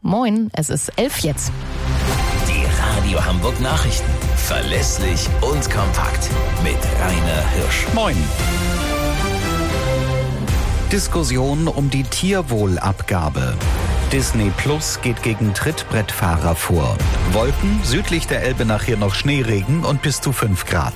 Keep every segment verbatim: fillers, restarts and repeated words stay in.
Moin, es ist elf jetzt. Die Radio Hamburg Nachrichten. Verlässlich und kompakt. Mit Rainer Hirsch. Moin. Diskussion um die Tierwohlabgabe. Disney Plus geht gegen Trittbrettfahrer vor. Wolken, südlich der Elbe nachher noch Schneeregen und bis zu fünf Grad.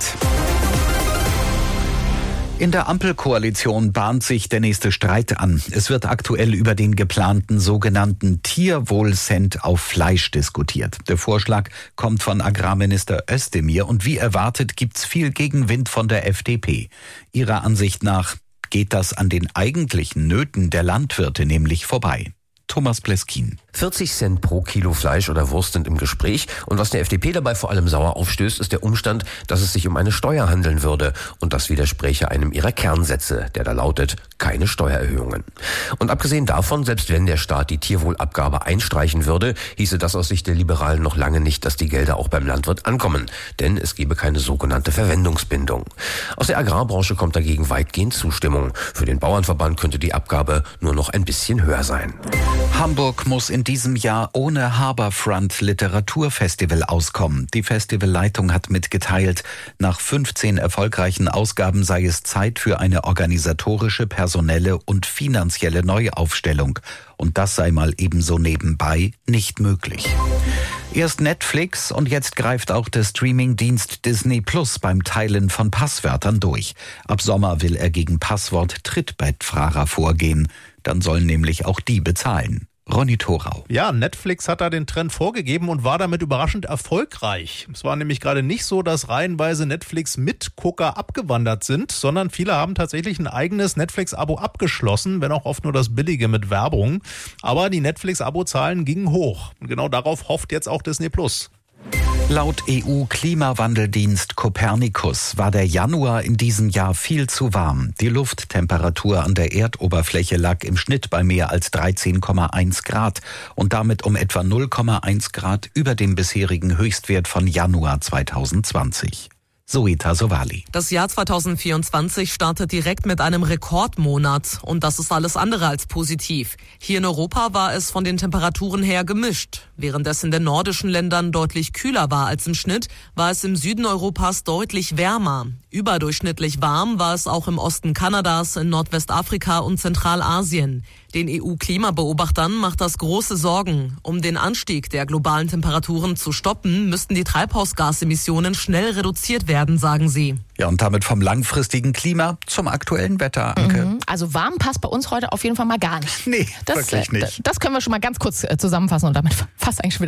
In der Ampelkoalition bahnt sich der nächste Streit an. Es wird aktuell über den geplanten sogenannten Tierwohlcent auf Fleisch diskutiert. Der Vorschlag kommt von Agrarminister Özdemir und wie erwartet gibt's viel Gegenwind von der F D P. Ihrer Ansicht nach geht das an den eigentlichen Nöten der Landwirte nämlich vorbei. Thomas Pleskin. vierzig Cent pro Kilo Fleisch oder Wurst sind im Gespräch. Und was der F D P dabei vor allem sauer aufstößt, ist der Umstand, dass es sich um eine Steuer handeln würde. Und das widerspräche einem ihrer Kernsätze, der da lautet, keine Steuererhöhungen. Und abgesehen davon, selbst wenn der Staat die Tierwohlabgabe einstreichen würde, hieße das aus Sicht der Liberalen noch lange nicht, dass die Gelder auch beim Landwirt ankommen. Denn es gebe keine sogenannte Verwendungsbindung. Aus der Agrarbranche kommt dagegen weitgehend Zustimmung. Für den Bauernverband könnte die Abgabe nur noch ein bisschen höher sein. Hamburg muss in diesem Jahr ohne Harbourfront Literaturfestival auskommen. Die Festivalleitung hat mitgeteilt, nach fünfzehn erfolgreichen Ausgaben sei es Zeit für eine organisatorische, personelle und finanzielle Neuaufstellung. Und das sei mal ebenso nebenbei nicht möglich. Erst Netflix und jetzt greift auch der Streamingdienst Disney Plus beim Teilen von Passwörtern durch. Ab Sommer will er gegen Passwort-Trittbrettfahrer vorgehen. Dann sollen nämlich auch die bezahlen. Ronny Thorau. Ja, Netflix hat da den Trend vorgegeben und war damit überraschend erfolgreich. Es war nämlich gerade nicht so, dass reihenweise Netflix-Mitgucker abgewandert sind, sondern viele haben tatsächlich ein eigenes Netflix-Abo abgeschlossen, wenn auch oft nur das billige mit Werbung. Aber die Netflix-Abo-Zahlen gingen hoch. Und genau darauf hofft jetzt auch Disney Plus. Laut E U-Klimawandeldienst Copernicus war der Januar in diesem Jahr viel zu warm. Die Lufttemperatur an der Erdoberfläche lag im Schnitt bei mehr als dreizehn Komma eins Grad und damit um etwa null Komma eins Grad über dem bisherigen Höchstwert von Januar zweitausendzwanzig. Zoe Tassovali. Das Jahr zweitausendvierundzwanzig startet direkt mit einem Rekordmonat und das ist alles andere als positiv. Hier in Europa war es von den Temperaturen her gemischt. Während es in den nordischen Ländern deutlich kühler war als im Schnitt, war es im Süden Europas deutlich wärmer. Überdurchschnittlich warm war es auch im Osten Kanadas, in Nordwestafrika und Zentralasien. Den E U-Klimabeobachtern macht das große Sorgen. Um den Anstieg der globalen Temperaturen zu stoppen, müssten die Treibhausgasemissionen schnell reduziert werden, sagen sie. Ja, und damit vom langfristigen Klima zum aktuellen Wetter, Anke. Mhm. Also warm passt bei uns heute auf jeden Fall mal gar nicht. Nee, das, wirklich nicht. Das können wir schon mal ganz kurz zusammenfassen und damit fast eigentlich schon wieder